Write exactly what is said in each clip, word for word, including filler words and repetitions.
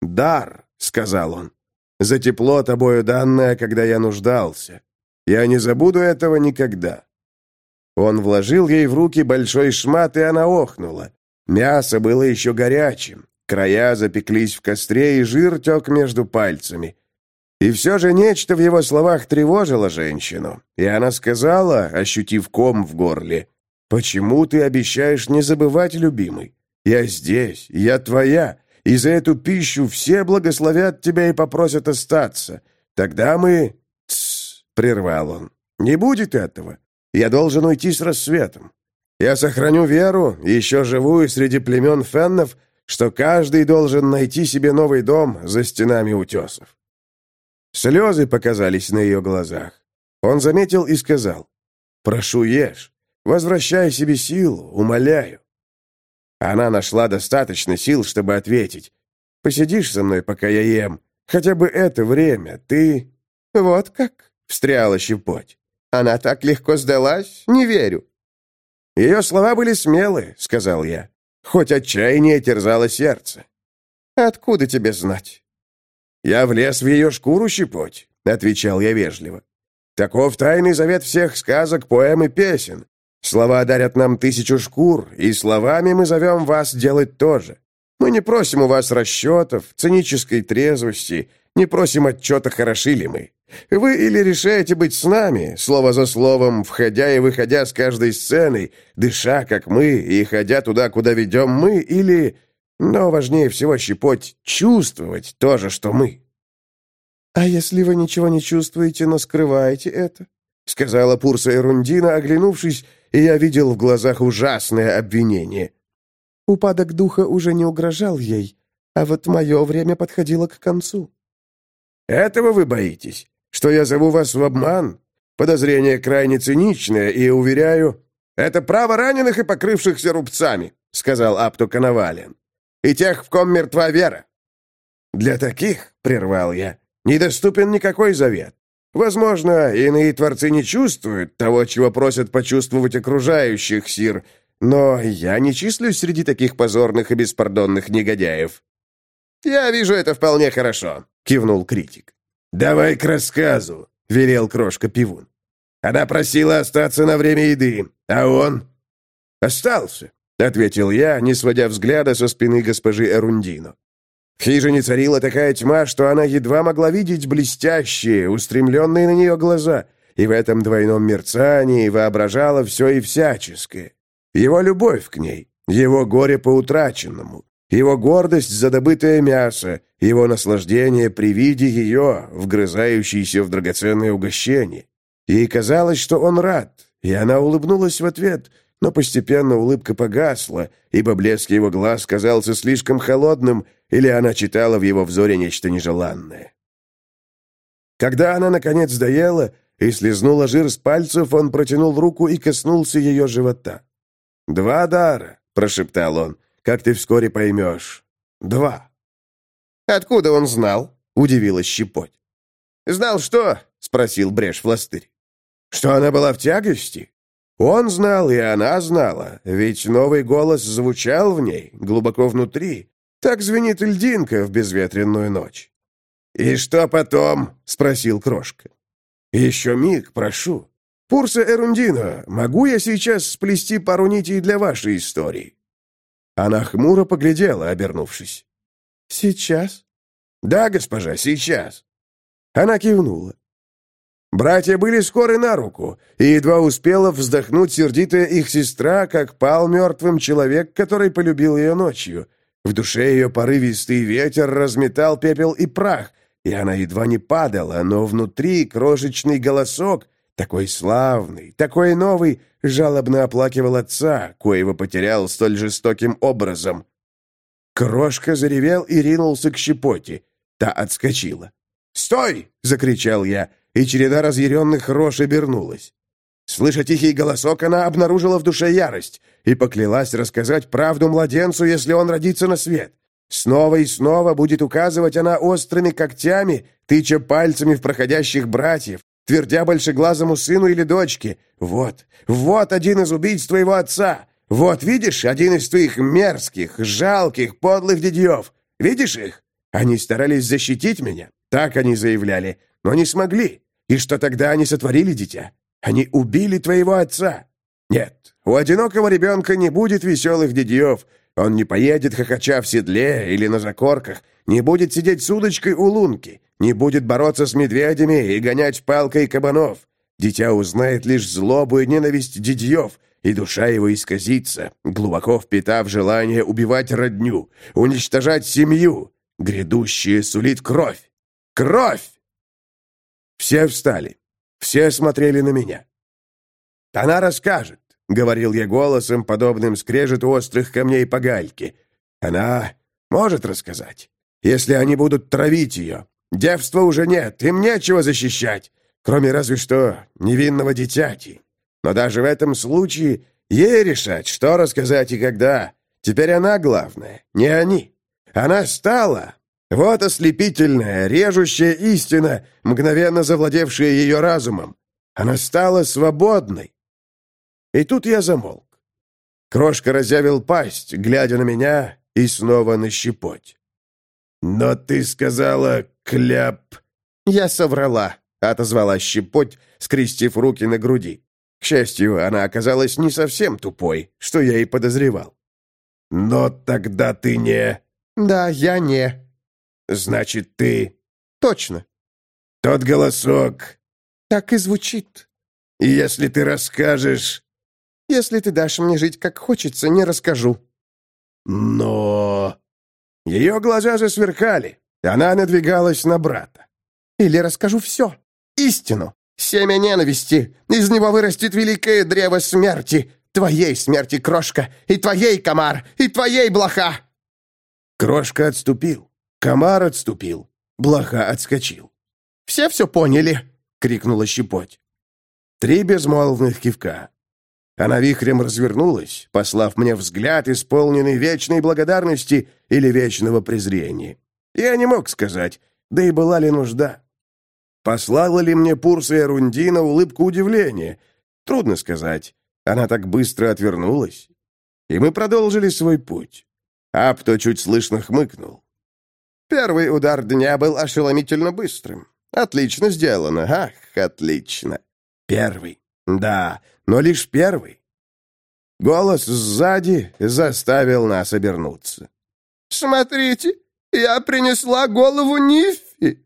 «Дар», — сказал он, — «за тепло тобою данное, когда я нуждался. Я не забуду этого никогда». Он вложил ей в руки большой шмат, и она охнула. Мясо было еще горячим, края запеклись в костре, и жир тек между пальцами. И все же нечто в его словах тревожило женщину, и она сказала, ощутив ком в горле, «Почему ты обещаешь не забывать, любимый? Я здесь, я твоя, и за эту пищу все благословят тебя и попросят остаться. Тогда мы...» «Тссс», — прервал он, — «не будет этого. Я должен уйти с рассветом. Я сохраню веру, еще живую среди племен феннов, что каждый должен найти себе новый дом за стенами утесов». Слезы показались на ее глазах. Он заметил и сказал, «Прошу, ешь, возвращай себе силу, умоляю». Она нашла достаточно сил, чтобы ответить, «Посидишь со мной, пока я ем? Хотя бы это время, ты...» «Вот как?» — встряла щепоть. «Она так легко сдалась? Не верю». «Ее слова были смелые», — сказал я, «хоть отчаяние терзало сердце». «Откуда тебе знать?» «Я влез в ее шкуру, щепоть», — отвечал я вежливо. «Таков тайный завет всех сказок, поэм и песен. Слова дарят нам тысячу шкур, и словами мы зовем вас делать то же. Мы не просим у вас расчетов, цинической трезвости, не просим отчета, хороши ли мы. Вы или решаете быть с нами, слово за словом, входя и выходя с каждой сцены, дыша, как мы, и ходя туда, куда ведем мы, или, но важнее всего, щепоть, чувствовать то же, что мы». «А если вы ничего не чувствуете, но скрываете это?» — сказала Пурса Эрундина, оглянувшись, и я видел в глазах ужасное обвинение. «Упадок духа уже не угрожал ей, а вот мое время подходило к концу». «Этого вы боитесь? Что я зову вас в обман? Подозрение крайне циничное, и, уверяю, это право раненых и покрывшихся рубцами», — сказал Апту Коновален, «и тех, в ком мертва вера». «Для таких, — прервал я, — недоступен никакой завет. Возможно, иные творцы не чувствуют того, чего просят почувствовать окружающих, сир, но я не числюсь среди таких позорных и беспардонных негодяев». «Я вижу это вполне хорошо», — кивнул критик. «Давай к рассказу», — велел крошка-пивун. «Она просила остаться на время еды, а он...» «Остался», — ответил я, не сводя взгляда со спины госпожи Эрундино. В хижине царила такая тьма, что она едва могла видеть блестящие, устремленные на нее глаза, и в этом двойном мерцании воображала все и всяческое. Его любовь к ней, его горе по утраченному, его гордость за добытое мясо, его наслаждение при виде ее, вгрызающейся в драгоценное угощение. Ей казалось, что он рад, и она улыбнулась в ответ, но постепенно улыбка погасла, ибо блеск его глаз казался слишком холодным, или она читала в его взоре нечто нежеланное. Когда она, наконец, доела и слезнула жир с пальцев, он протянул руку и коснулся ее живота. «Два дара», — прошептал он, — «как ты вскоре поймешь. Два». «Откуда он знал?» — удивилась щепоть. «Знал что?» — спросил Брешь-Властырь. «Что она была в тягости? Он знал, и она знала, ведь новый голос звучал в ней, глубоко внутри. Так звенит льдинка в безветренную ночь». «И что потом?» — спросил Крошка. «Еще миг, прошу. Пурса Эрундино, могу я сейчас сплести пару нитей для вашей истории?» Она хмуро поглядела, обернувшись. «Сейчас?» «Да, госпожа, сейчас». Она кивнула. Братья были скоры на руку, и едва успела вздохнуть сердитая их сестра, как пал мертвым человек, который полюбил ее ночью. В душе ее порывистый ветер разметал пепел и прах, и она едва не падала, но внутри крошечный голосок, такой славный, такой новый, жалобно оплакивал отца, коего потерял столь жестоким образом. Крошка заревел и ринулся к щепоте. Та отскочила. «Стой!» — закричал я, и череда разъяренных рож обернулась. Слыша тихий голосок, она обнаружила в душе ярость и поклялась рассказать правду младенцу, если он родится на свет. Снова и снова будет указывать она острыми когтями, тыча пальцами в проходящих братьев, твердя большеглазому сыну или дочке: «Вот, вот один из убийц твоего отца! Вот, видишь, один из твоих мерзких, жалких, подлых дядьев! Видишь их? Они старались защитить меня, так они заявляли, но не смогли. И что тогда они сотворили, дитя? Они убили твоего отца. Нет, у одинокого ребенка не будет веселых дядьев. Он не поедет хохоча в седле или на закорках, не будет сидеть с удочкой у лунки, не будет бороться с медведями и гонять палкой кабанов. Дитя узнает лишь злобу и ненависть дядьев, и душа его исказится, глубоко впитав желание убивать родню, уничтожать семью. Грядущее сулит кровь. Кровь! Все встали. Все смотрели на меня. «Она расскажет», — говорил я голосом, подобным скрежету острых камней по гальке. «Она может рассказать, если они будут травить ее. Девства уже нет, им нечего защищать, кроме разве что невинного дитяти. Но даже в этом случае ей решать, что рассказать и когда. Теперь она главная, не они. Она стала. Вот ослепительная, режущая истина, мгновенно завладевшая ее разумом. Она стала свободной». И тут я замолк. Крошка разъявил пасть, глядя на меня, и снова на щепоть. «Но ты сказала, кляп...» «Я соврала», — отозвалась щепоть, скрестив руки на груди. К счастью, она оказалась не совсем тупой, что я и подозревал. «Но тогда ты не...» «Да, я не...» «Значит, ты...» «Точно». «Тот голосок...» «Так и звучит». «И если ты расскажешь...» «Если ты дашь мне жить как хочется, не расскажу». «Но...» Ее глаза засверкали. Она надвигалась на брата. «Или расскажу все. Истину. Семя ненависти. Из него вырастет великое древо смерти. Твоей смерти, Крошка, и твоей, Комар, и твоей, Блоха!» Крошка отступил. Комар отступил. Блоха отскочил. «Все все поняли?» — крикнула щепоть. Три безмолвных кивка. Она вихрем развернулась, послав мне взгляд, исполненный вечной благодарности или вечного презрения. Я не мог сказать, да и была ли нужда. Послала ли мне Пурсия Рундина улыбку удивления? Трудно сказать. Она так быстро отвернулась. И мы продолжили свой путь. Апто чуть слышно хмыкнул. Первый удар дня был ошеломительно быстрым. Отлично сделано, ах, отлично. Первый. Да, но лишь первый. Голос сзади заставил нас обернуться. «Смотрите, я принесла голову Ниффи!»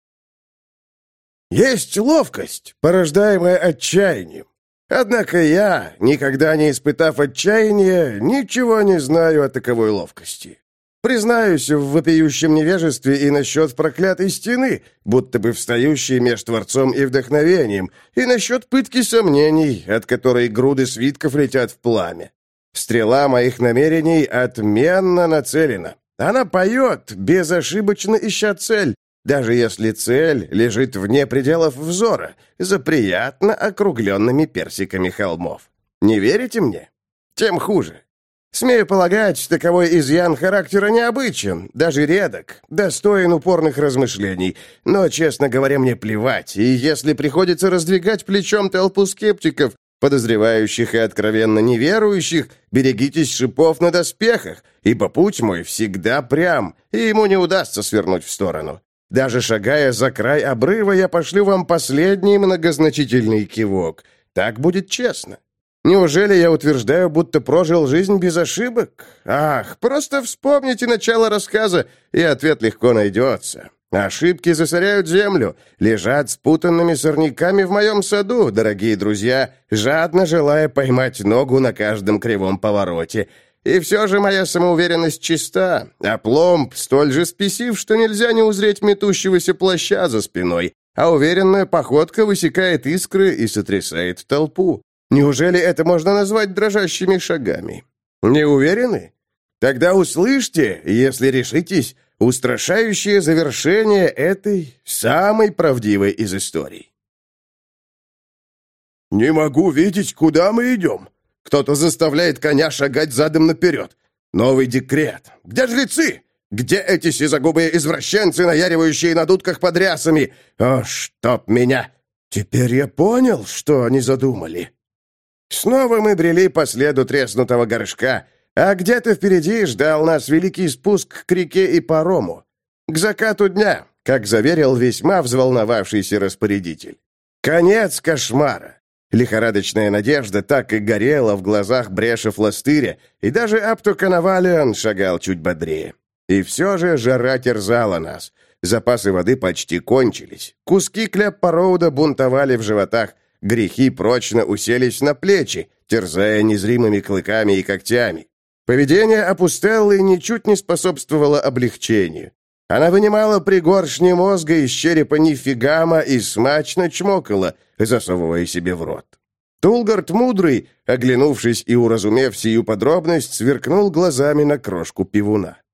Есть ловкость, порождаемая отчаянием. Однако я, никогда не испытав отчаяния, ничего не знаю о таковой ловкости. Признаюсь в вопиющем невежестве и насчет проклятой стены, будто бы встающей меж Творцом и вдохновением, и насчет пытки сомнений, от которой груды свитков летят в пламя. Стрела моих намерений отменно нацелена. Она поет, безошибочно ища цель, даже если цель лежит вне пределов взора, за приятно округленными персиками холмов. Не верите мне? Тем хуже. Смею полагать, таковой изъян характера необычен, даже редок, достоин упорных размышлений, но, честно говоря, мне плевать, и если приходится раздвигать плечом толпу скептиков, подозревающих и откровенно неверующих, берегитесь шипов на доспехах, ибо путь мой всегда прям, и ему не удастся свернуть в сторону. Даже шагая за край обрыва, я пошлю вам последний многозначительный кивок. Так будет честно. Неужели я утверждаю, будто прожил жизнь без ошибок? Ах, просто вспомните начало рассказа, и ответ легко найдется. Ошибки засоряют землю, лежат спутанными сорняками в моем саду, дорогие друзья, жадно желая поймать ногу на каждом кривом повороте. И все же моя самоуверенность чиста, а пломб столь же спесив, что нельзя не узреть метущегося плаща за спиной, а уверенная походка высекает искры и сотрясает толпу. Неужели это можно назвать дрожащими шагами? Не уверены? Тогда услышьте, если решитесь, устрашающее завершение этой самой правдивой из историй. «Не могу видеть, куда мы идем. Кто-то заставляет коня шагать задом наперед. Новый декрет. Где жрецы? Где эти сизогубые извращенцы, наяривающие на дудках под рясами? О, чтоб меня! Теперь я понял, что они задумали». Снова мы брели по следу треснутого горшка, а где-то впереди ждал нас великий спуск к реке и парому. К закату дня, как заверил весьма взволновавшийся распорядитель. Конец кошмара. Лихорадочная надежда так и горела в глазах Бреша Фластыря, и даже Аптоканавалиан шагал чуть бодрее. И все же жара терзала нас. Запасы воды почти кончились. Куски Кляппа-Роуда бунтовали в животах, грехи прочно уселись на плечи, терзая незримыми клыками и когтями. Поведение Апустеллы ничуть не способствовало облегчению. Она вынимала пригоршни мозга из черепа Нифигама и смачно чмокала, засовывая себе в рот. Тулгард Мудрый, оглянувшись и уразумев сию подробность, сверкнул глазами на крошку пивуна.